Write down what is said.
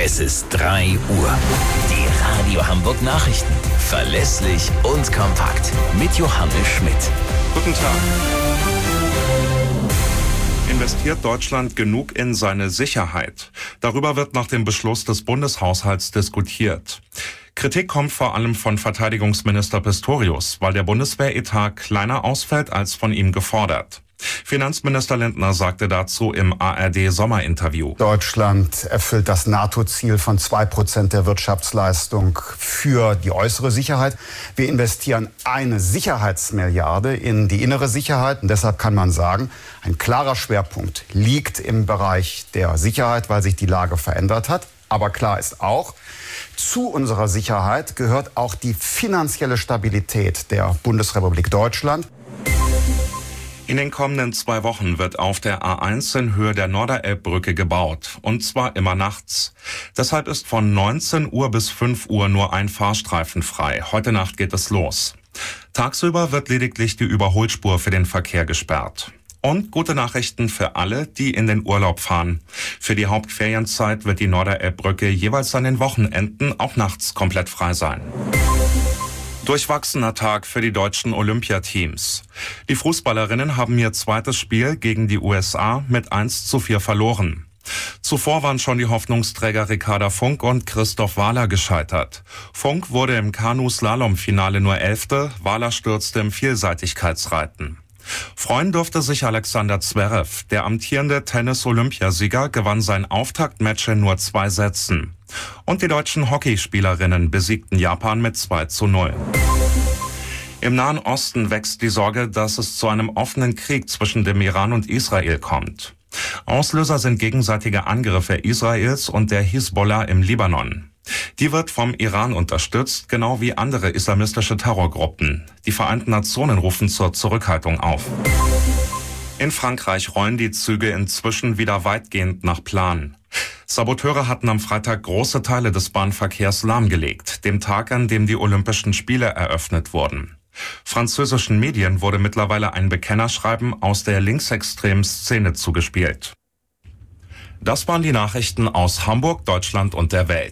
Es ist 3 Uhr. Die Radio Hamburg Nachrichten. Verlässlich und kompakt. Mit Johannes Schmidt. Guten Tag. Investiert Deutschland genug in seine Sicherheit? Darüber wird nach dem Beschluss des Bundeshaushalts diskutiert. Kritik kommt vor allem von Verteidigungsminister Pistorius, weil der Bundeswehretat kleiner ausfällt als von ihm gefordert. Finanzminister Lindner sagte dazu im ARD-Sommerinterview: Deutschland erfüllt das NATO-Ziel von 2% der Wirtschaftsleistung für die äußere Sicherheit. Wir investieren 1 Sicherheitsmilliarde in die innere Sicherheit. Und deshalb kann man sagen, ein klarer Schwerpunkt liegt im Bereich der Sicherheit, weil sich die Lage verändert hat. Aber klar ist auch, zu unserer Sicherheit gehört auch die finanzielle Stabilität der Bundesrepublik Deutschland. In den kommenden 2 Wochen wird auf der A1 in Höhe der Norderelbbrücke gebaut. Und zwar immer nachts. Deshalb ist von 19 Uhr bis 5 Uhr nur ein Fahrstreifen frei. Heute Nacht geht es los. Tagsüber wird lediglich die Überholspur für den Verkehr gesperrt. Und gute Nachrichten für alle, die in den Urlaub fahren. Für die Hauptferienzeit wird die Norderelbbrücke jeweils an den Wochenenden auch nachts komplett frei sein. Durchwachsener Tag für die deutschen Olympiateams. Die Fußballerinnen haben ihr zweites Spiel gegen die USA mit 1:4 verloren. Zuvor waren schon die Hoffnungsträger Ricarda Funk und Christoph Wahler gescheitert. Funk wurde im Kanu-Slalom-Finale nur 11., Wahler stürzte im Vielseitigkeitsreiten. Freuen durfte sich Alexander Zverev. Der amtierende Tennis-Olympiasieger gewann sein Auftaktmatch in nur 2 Sätzen. Und die deutschen Hockeyspielerinnen besiegten Japan mit 2:0. Im Nahen Osten wächst die Sorge, dass es zu einem offenen Krieg zwischen dem Iran und Israel kommt. Auslöser sind gegenseitige Angriffe Israels und der Hisbollah im Libanon. Die wird vom Iran unterstützt, genau wie andere islamistische Terrorgruppen. Die Vereinten Nationen rufen zur Zurückhaltung auf. In Frankreich rollen die Züge inzwischen wieder weitgehend nach Plan. Saboteure hatten am Freitag große Teile des Bahnverkehrs lahmgelegt, dem Tag, an dem die Olympischen Spiele eröffnet wurden. Französischen Medien wurde mittlerweile ein Bekennerschreiben aus der linksextremen Szene zugespielt. Das waren die Nachrichten aus Hamburg, Deutschland und der Welt.